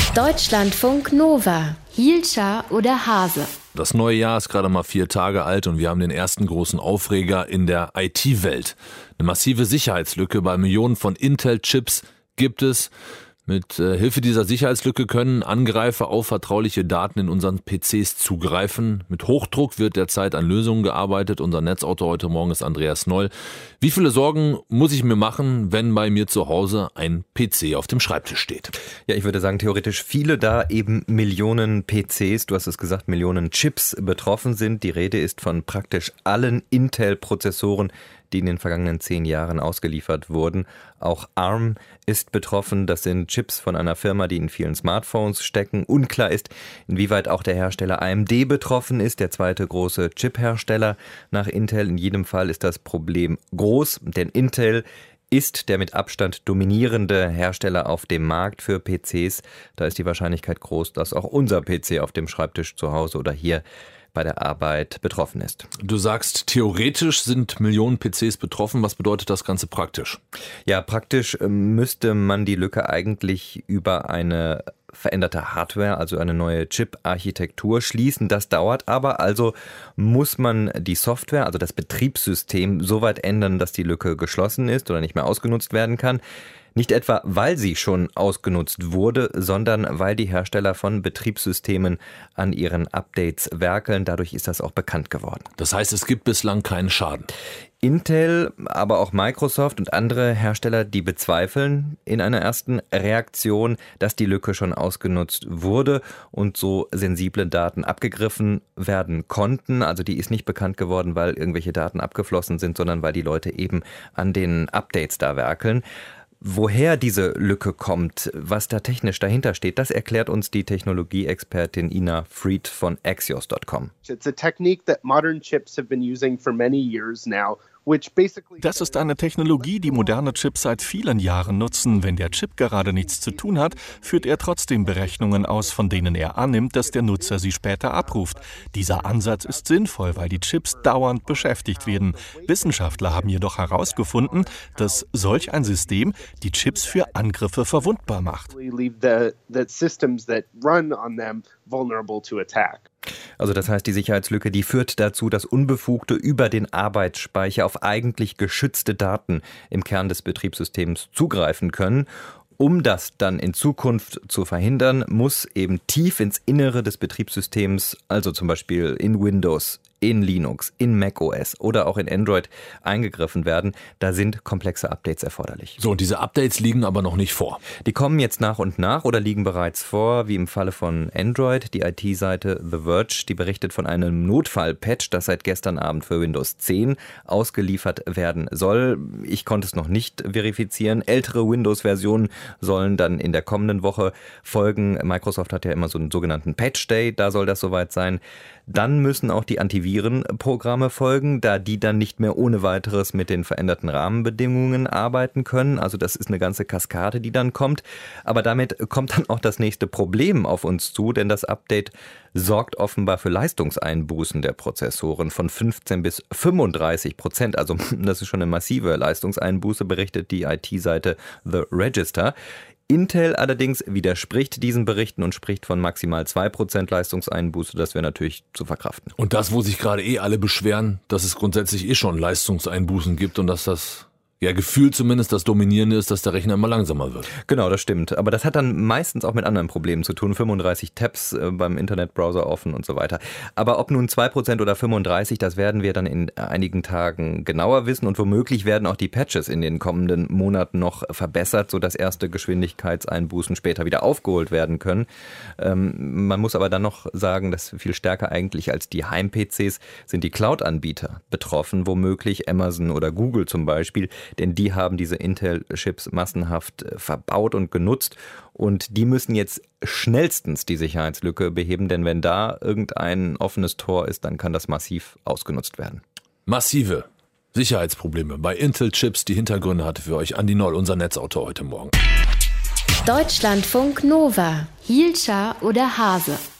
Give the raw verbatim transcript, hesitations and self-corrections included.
Deutschlandfunk Nova. Hielscher oder Hase? Das neue Jahr ist gerade mal vier Tage alt und wir haben den ersten großen Aufreger in der I T-Welt. Eine massive Sicherheitslücke bei Millionen von Intel-Chips gibt es. Mit äh, Hilfe dieser Sicherheitslücke können Angreifer auf vertrauliche Daten in unseren P Cs zugreifen. Mit Hochdruck wird derzeit an Lösungen gearbeitet. Unser Netzautor heute Morgen ist Andreas Noll. Wie viele Sorgen muss ich mir machen, wenn bei mir zu Hause ein P C auf dem Schreibtisch steht? Ja, ich würde sagen, theoretisch viele, da eben Millionen P Cs, du hast es gesagt, Millionen Chips betroffen sind. Die Rede ist von praktisch allen Intel-Prozessoren, die in den vergangenen zehn Jahren ausgeliefert wurden. Auch ARM ist betroffen. Das sind Chips von einer Firma, die in vielen Smartphones stecken. Unklar ist, inwieweit auch der Hersteller A M D betroffen ist, der zweite große Chip-Hersteller nach Intel. In jedem Fall ist das Problem groß, denn Intel ist der mit Abstand dominierende Hersteller auf dem Markt für P Cs. Da ist die Wahrscheinlichkeit groß, dass auch unser P C auf dem Schreibtisch zu Hause oder hier bei der Arbeit betroffen ist. Du sagst, theoretisch sind Millionen P Cs betroffen. Was bedeutet das Ganze praktisch? Ja, praktisch müsste man die Lücke eigentlich über eine veränderte Hardware, also eine neue Chip-Architektur schließen. Das dauert aber, also muss man die Software, also das Betriebssystem, so weit ändern, dass die Lücke geschlossen ist oder nicht mehr ausgenutzt werden kann. Nicht etwa, weil sie schon ausgenutzt wurde, sondern weil die Hersteller von Betriebssystemen an ihren Updates werkeln. Dadurch ist das auch bekannt geworden. Das heißt, es gibt bislang keinen Schaden. Intel, aber auch Microsoft und andere Hersteller, die bezweifeln in einer ersten Reaktion, dass die Lücke schon ausgenutzt wurde und so sensible Daten abgegriffen werden konnten. Also die ist nicht bekannt geworden, weil irgendwelche Daten abgeflossen sind, sondern weil die Leute eben an den Updates da werkeln. Woher diese Lücke kommt, was da technisch dahinter steht, das erklärt uns die Technologieexpertin Ina Fried von Axios Punkt com. It's a technique that modern chips have been using for many years now. Das ist eine Technologie, die moderne Chips seit vielen Jahren nutzen. Wenn der Chip gerade nichts zu tun hat, führt er trotzdem Berechnungen aus, von denen er annimmt, dass der Nutzer sie später abruft. Dieser Ansatz ist sinnvoll, weil die Chips dauernd beschäftigt werden. Wissenschaftler haben jedoch herausgefunden, dass solch ein System die Chips für Angriffe verwundbar macht. Also das heißt, die Sicherheitslücke, die führt dazu, dass Unbefugte über den Arbeitsspeicher auf eigentlich geschützte Daten im Kern des Betriebssystems zugreifen können. Um das dann in Zukunft zu verhindern, muss eben tief ins Innere des Betriebssystems, also zum Beispiel in Windows, in Linux, in macOS oder auch in Android eingegriffen werden. Da sind komplexe Updates erforderlich. So, und diese Updates liegen aber noch nicht vor. Die kommen jetzt nach und nach oder liegen bereits vor, wie im Falle von Android. Die I T-Seite The Verge, die berichtet von einem Notfall-Patch, das seit gestern Abend für Windows zehn ausgeliefert werden soll. Ich konnte es noch nicht verifizieren. Ältere Windows-Versionen sollen dann in der kommenden Woche folgen. Microsoft hat ja immer so einen sogenannten Patch Day, da soll das soweit sein. Dann müssen auch die Antivirenprogramme folgen, da die dann nicht mehr ohne weiteres mit den veränderten Rahmenbedingungen arbeiten können. Also das ist eine ganze Kaskade, die dann kommt. Aber damit kommt dann auch das nächste Problem auf uns zu, denn das Update sorgt offenbar für Leistungseinbußen der Prozessoren von fünfzehn bis fünfunddreißig Prozent. Also das ist schon eine massive Leistungseinbuße, berichtet die I T-Seite The Register. Intel allerdings widerspricht diesen Berichten und spricht von maximal zwei Prozent Leistungseinbuße. Das wäre natürlich zu verkraften. Und das, wo sich gerade eh alle beschweren, dass es grundsätzlich eh schon Leistungseinbußen gibt und dass das ja gefühlt zumindest das Dominierende ist, dass der Rechner immer langsamer wird. Genau, das stimmt. Aber das hat dann meistens auch mit anderen Problemen zu tun. fünfunddreißig Tabs äh, beim Internetbrowser offen und so weiter. Aber ob nun zwei Prozent oder fünfunddreißig, das werden wir dann in einigen Tagen genauer wissen. Und womöglich werden auch die Patches in den kommenden Monaten noch verbessert, sodass erste Geschwindigkeitseinbußen später wieder aufgeholt werden können. Ähm, man muss aber dann noch sagen, dass viel stärker eigentlich als die Heim-P Cs sind die Cloud-Anbieter betroffen, womöglich Amazon oder Google zum Beispiel. Denn die haben diese Intel-Chips massenhaft verbaut und genutzt und die müssen jetzt schnellstens die Sicherheitslücke beheben, denn wenn da irgendein offenes Tor ist, dann kann das massiv ausgenutzt werden. Massive Sicherheitsprobleme bei Intel-Chips, die Hintergründe hatte für euch Andi Noll, unser Netzautor heute Morgen. Deutschlandfunk Nova. Hielscher oder Hase?